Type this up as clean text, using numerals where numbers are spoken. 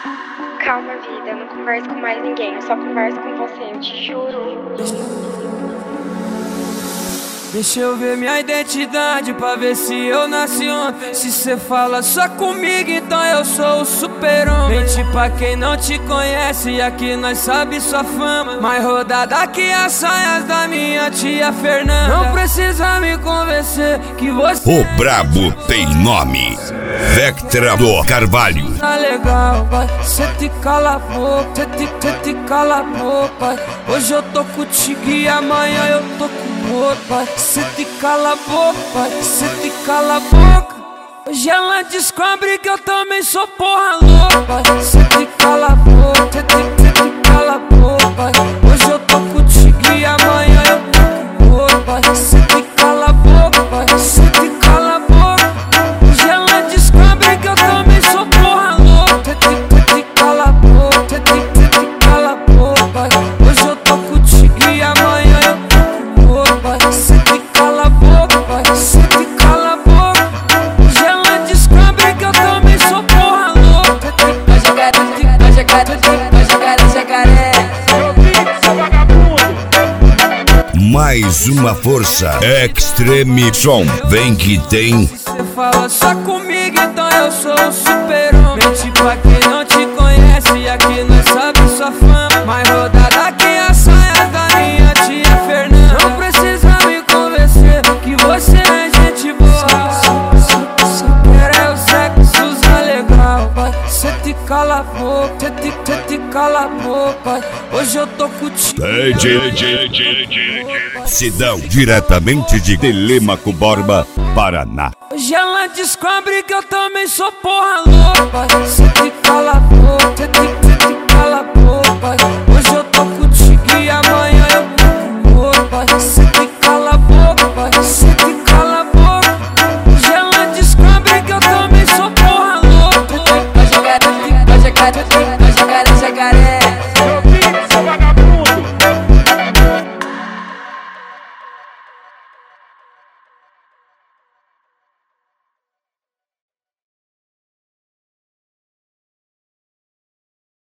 Calma, vida, eu não converso com mais ninguém, eu só converso com você, eu te juro. Deixa eu ver minha identidade pra ver se eu nasci ontem. Se cê fala só comigo, então eu sou o super-homem. Mente pra quem não te conhece, aqui nós sabe sua fama. Mais rodada que as saias da minha tia Fernanda. Não precisa me convencer que você O brabo tem nome: Vectra do Carvalho. tá legal, vai. Cê te cala a boca, cê te cala a boca, vai. Hoje eu tô contigo e amanhã eu tô com outro, vai. Cê te cala a boca, vai. Cê te cala a boca. Hoje ela descobre que eu também sou porra louca, vai. Cê te cala a boca, cê te cala a boca, vai. Hoje eu tô contigo e amanhã eu tô com outro, vai. Cê te cala a boca, vai. Cê te cala a boca. Hoje ela descobre que eu também sou porra louca. Cê te cala a boca, cê te cala a boca, vai. Hoje eu tô contigo e amanhã eu tô com outro, vai. Cê te cala a boca, vai. Cê te cala a boca. Hoje ela descobre que eu também sou porra louca. Vai jogar, vai jogar, vai jogar, jacaré. Mais uma força, Extreme Som. Vem que tem. Cê fala só comigo, então eu sou o super-homem. Mente pra quem não te conhece, aqui nós sabe sua fama. Mais rodada que as saias da minha tia Fernanda. Não precisa me convencer que você é gente boa. Só quero é o sexo legal, vai. Cê te cala a boca, cê te cala a boca, vai. Hoje eu tô contigo. Sidão, diretamente de Telêmaco Borba, Paraná. Hoje ela descobre que eu também sou porra louca, vai. Cê te cala a boca, cê te cala a boca, vai. Hoje eu tô contigo e amanhã eu tô com outro, vai. Cê te cala a boca, vai. Cê te cala a boca. Hoje ela descobre que eu também sou porra louca. Vai jogar, vai jogar.